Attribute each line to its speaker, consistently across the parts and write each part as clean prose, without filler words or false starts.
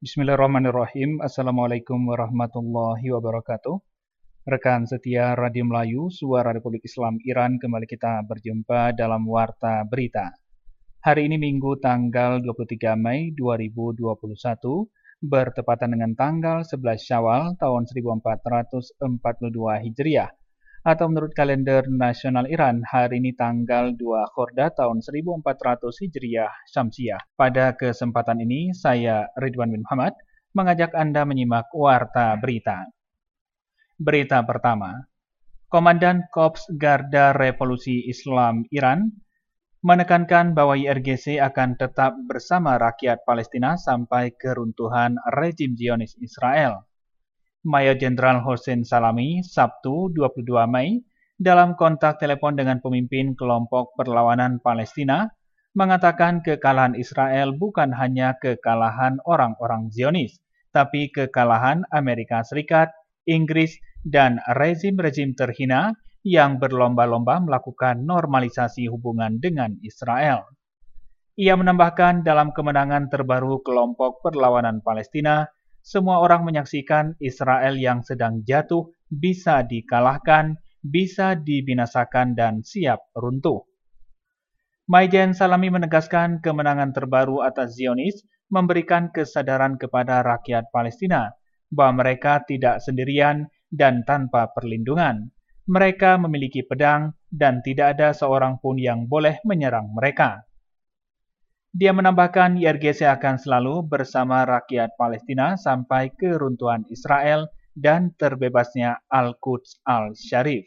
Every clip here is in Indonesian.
Speaker 1: Bismillahirrahmanirrahim. Assalamualaikum warahmatullahi wabarakatuh. Rekan setia Radio Melayu, Suara Republik Islam Iran, kembali kita berjumpa dalam Warta Berita. Hari ini Minggu tanggal 23 Mei 2021, bertepatan dengan tanggal 11 Syawal tahun 1442 Hijriah. Atau menurut kalender nasional Iran, hari ini tanggal 2 Khordad tahun 1400 Hijriah Syamsiah. Pada kesempatan ini, saya Ridwan bin Muhammad mengajak Anda menyimak Warta Berita. Berita pertama, Komandan Korps Garda Revolusi Islam Iran menekankan bahwa IRGC akan tetap bersama rakyat Palestina sampai keruntuhan rejim Zionis Israel. Mayor Jenderal Hossein Salami, Sabtu 22 Mei, dalam kontak telepon dengan pemimpin kelompok perlawanan Palestina, mengatakan kekalahan Israel bukan hanya kekalahan orang-orang Zionis, tapi kekalahan Amerika Serikat, Inggris, dan rezim-rezim terhina yang berlomba-lomba melakukan normalisasi hubungan dengan Israel. Ia menambahkan dalam kemenangan terbaru kelompok perlawanan Palestina, semua orang menyaksikan Israel yang sedang jatuh bisa dikalahkan, bisa dibinasakan, dan siap runtuh. Maijen Salami menegaskan kemenangan terbaru atas Zionis memberikan kesadaran kepada rakyat Palestina bahwa mereka tidak sendirian dan tanpa perlindungan. Mereka memiliki pedang dan tidak ada seorang pun yang boleh menyerang mereka. Dia menambahkan IRGC akan selalu bersama rakyat Palestina sampai keruntuhan Israel dan terbebasnya Al-Quds Al-Syarif.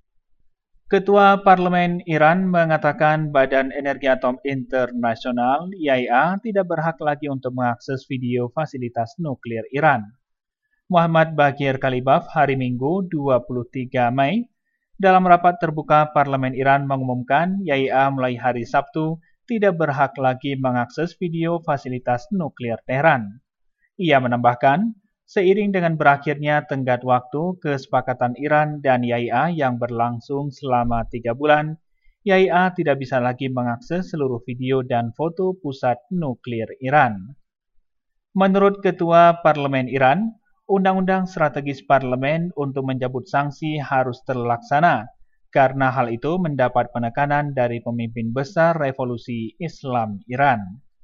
Speaker 1: Ketua Parlemen Iran mengatakan Badan Energi Atom Internasional (IAEA) tidak berhak lagi untuk mengakses video fasilitas nuklir Iran. Muhammad Bagir Kalibaf hari Minggu 23 Mei dalam rapat terbuka Parlemen Iran mengumumkan IAEA mulai hari Sabtu tidak berhak lagi mengakses video fasilitas nuklir Tehran. Ia menambahkan, seiring dengan berakhirnya tenggat waktu kesepakatan Iran dan IAEA yang berlangsung selama 3 bulan, IAEA tidak bisa lagi mengakses seluruh video dan foto pusat nuklir Iran. Menurut Ketua Parlemen Iran, Undang-Undang Strategis Parlemen untuk mencabut sanksi harus terlaksana, karena hal itu mendapat penekanan dari pemimpin besar Revolusi Islam Iran.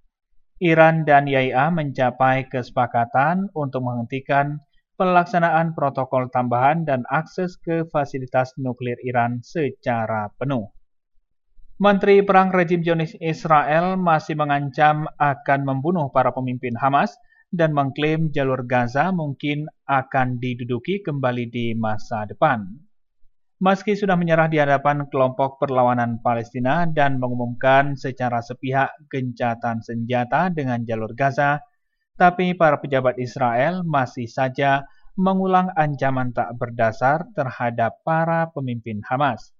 Speaker 1: Iran dan IAEA mencapai kesepakatan untuk menghentikan pelaksanaan protokol tambahan dan akses ke fasilitas nuklir Iran secara penuh. Menteri Perang Rejim Zionis Israel masih mengancam akan membunuh para pemimpin Hamas dan mengklaim jalur Gaza mungkin akan diduduki kembali di masa depan. Meski sudah menyerah di hadapan kelompok perlawanan Palestina dan mengumumkan secara sepihak gencatan senjata dengan jalur Gaza, tapi para pejabat Israel masih saja mengulang ancaman tak berdasar terhadap para pemimpin Hamas.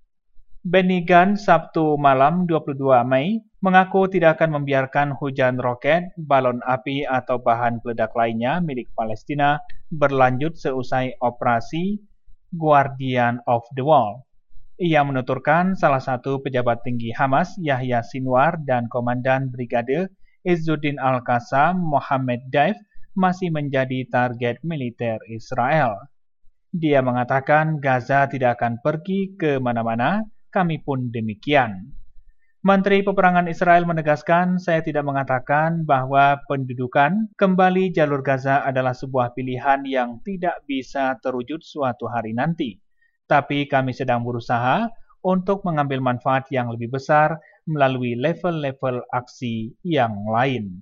Speaker 1: Benny Gantz Sabtu malam 22 Mei mengaku tidak akan membiarkan hujan roket, balon api, atau bahan peledak lainnya milik Palestina berlanjut seusai operasi Guardian of the Wall. Ia menuturkan salah satu pejabat tinggi Hamas, Yahya Sinwar, dan Komandan Brigade Izzuddin Al-Qassam, Mohammed Daif, masih menjadi target militer Israel. Dia mengatakan Gaza tidak akan pergi ke mana-mana, kami pun demikian. Menteri Peperangan Israel menegaskan, saya tidak mengatakan bahwa pendudukan kembali jalur Gaza adalah sebuah pilihan yang tidak bisa terwujud suatu hari nanti. Tapi kami sedang berusaha untuk mengambil manfaat yang lebih besar melalui level-level aksi yang lain.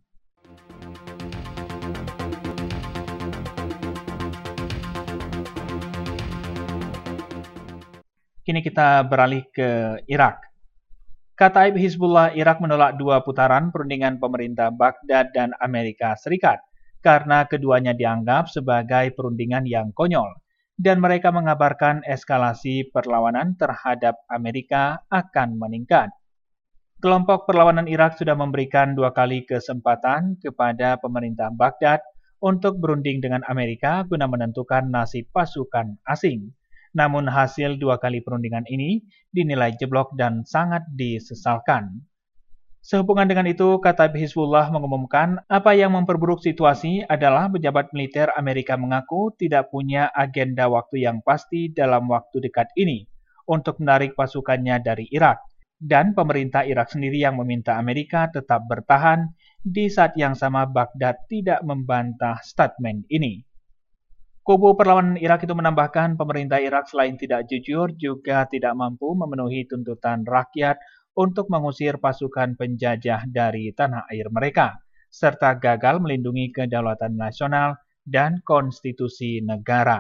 Speaker 1: Kini kita beralih ke Irak. Kataib Hizbullah Irak menolak 2 putaran perundingan pemerintah Baghdad dan Amerika Serikat karena keduanya dianggap sebagai perundingan yang konyol dan mereka mengabarkan eskalasi perlawanan terhadap Amerika akan meningkat. Kelompok perlawanan Irak sudah memberikan 2 kali kesempatan kepada pemerintah Baghdad untuk berunding dengan Amerika guna menentukan nasib pasukan asing. Namun hasil 2 kali perundingan ini dinilai jeblok dan sangat disesalkan. Sehubungan dengan itu, Kataib Hizbullah mengumumkan apa yang memperburuk situasi adalah pejabat militer Amerika mengaku tidak punya agenda waktu yang pasti dalam waktu dekat ini untuk menarik pasukannya dari Irak. Dan pemerintah Irak sendiri yang meminta Amerika tetap bertahan, di saat yang sama Baghdad tidak membantah statement ini. Kubu perlawanan Irak itu menambahkan pemerintah Irak selain tidak jujur juga tidak mampu memenuhi tuntutan rakyat untuk mengusir pasukan penjajah dari tanah air mereka, serta gagal melindungi kedaulatan nasional dan konstitusi negara.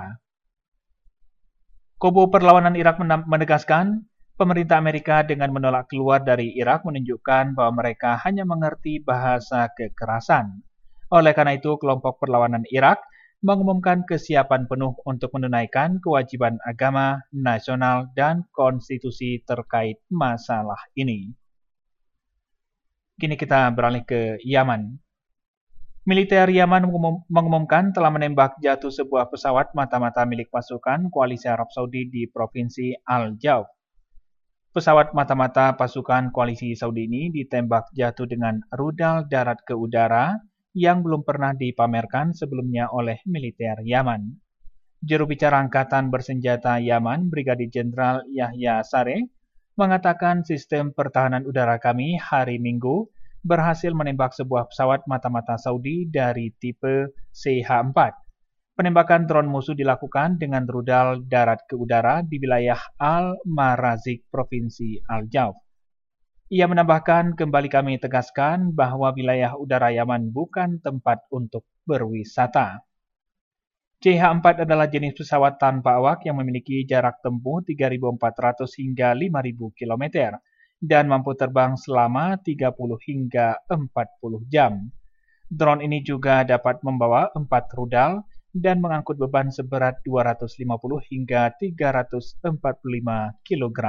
Speaker 1: Kubu perlawanan Irak menegaskan pemerintah Amerika dengan menolak keluar dari Irak menunjukkan bahwa mereka hanya mengerti bahasa kekerasan. Oleh karena itu, kelompok perlawanan Irak mengumumkan kesiapan penuh untuk menunaikan kewajiban agama, nasional, dan konstitusi terkait masalah ini. Kini kita beralih ke Yaman. Militer Yaman mengumumkan telah menembak jatuh sebuah pesawat mata-mata milik pasukan koalisi Arab Saudi di Provinsi Al-Jauf. Pesawat mata-mata pasukan koalisi Saudi ini ditembak jatuh dengan rudal darat ke udara yang belum pernah dipamerkan sebelumnya oleh militer Yaman. Juru bicara Angkatan Bersenjata Yaman, Brigadir Jenderal Yahya Sareh, mengatakan sistem pertahanan udara kami hari Minggu berhasil menembak sebuah pesawat mata-mata Saudi dari tipe CH-4. Penembakan drone musuh dilakukan dengan rudal darat ke udara di wilayah Al-Marazik, Provinsi Al-Jauf. Ia menambahkan, kembali kami tegaskan bahwa wilayah udara Yaman bukan tempat untuk berwisata. CH-4 adalah jenis pesawat tanpa awak yang memiliki jarak tempuh 3.400 hingga 5.000 km dan mampu terbang selama 30 hingga 40 jam. Drone ini juga dapat membawa 4 rudal dan mengangkut beban seberat 250 hingga 345 kg.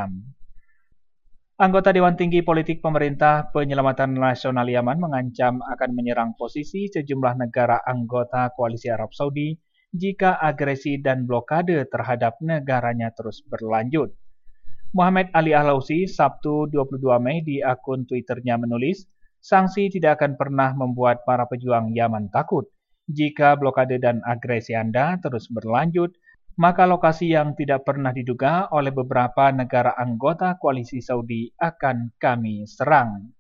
Speaker 1: Anggota Dewan Tinggi Politik Pemerintah Penyelamatan Nasional Yaman mengancam akan menyerang posisi sejumlah negara anggota Koalisi Arab Saudi jika agresi dan blokade terhadap negaranya terus berlanjut. Muhammad Ali Ahlausi Sabtu 22 Mei di akun Twitternya menulis, sanksi tidak akan pernah membuat para pejuang Yaman takut. Jika blokade dan agresi Anda terus berlanjut, maka lokasi yang tidak pernah diduga oleh beberapa negara anggota koalisi Saudi akan kami serang.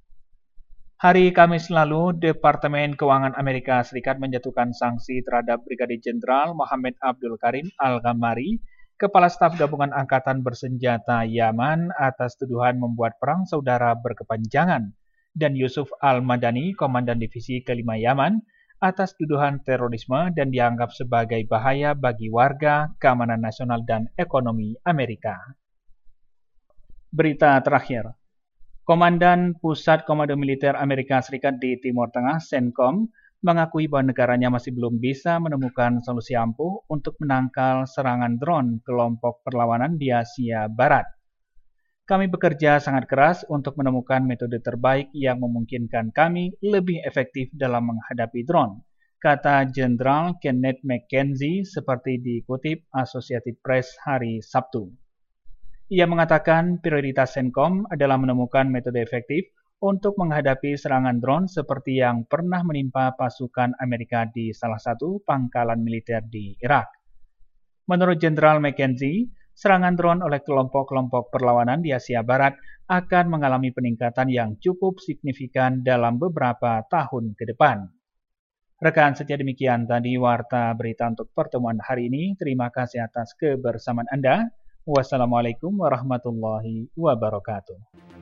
Speaker 1: Hari Kamis lalu, Departemen Keuangan Amerika Serikat menjatuhkan sanksi terhadap Brigadir Jenderal Mohammed Abdul Karim Al-Ghammari, Kepala Staf Gabungan Angkatan Bersenjata Yaman atas tuduhan membuat perang saudara berkepanjangan, dan Yusuf Al-Madani, Komandan Divisi Kelima Yaman, atas tuduhan terorisme dan dianggap sebagai bahaya bagi warga, keamanan nasional, dan ekonomi Amerika. Berita terakhir. Komandan Pusat Komando Militer Amerika Serikat di Timur Tengah, CENTCOM, mengakui bahwa negaranya masih belum bisa menemukan solusi ampuh untuk menangkal serangan drone kelompok perlawanan di Asia Barat. Kami bekerja sangat keras untuk menemukan metode terbaik yang memungkinkan kami lebih efektif dalam menghadapi drone, kata Jenderal Kenneth McKenzie seperti dikutip Associated Press hari Sabtu. Ia mengatakan prioritas CENTCOM adalah menemukan metode efektif untuk menghadapi serangan drone seperti yang pernah menimpa pasukan Amerika di salah satu pangkalan militer di Irak. Menurut Jenderal McKenzie, serangan drone oleh kelompok-kelompok perlawanan di Asia Barat akan mengalami peningkatan yang cukup signifikan dalam beberapa tahun ke depan. Rekan setia, demikian tadi warta berita untuk pertemuan hari ini. Terima kasih atas kebersamaan Anda. Wassalamualaikum warahmatullahi wabarakatuh.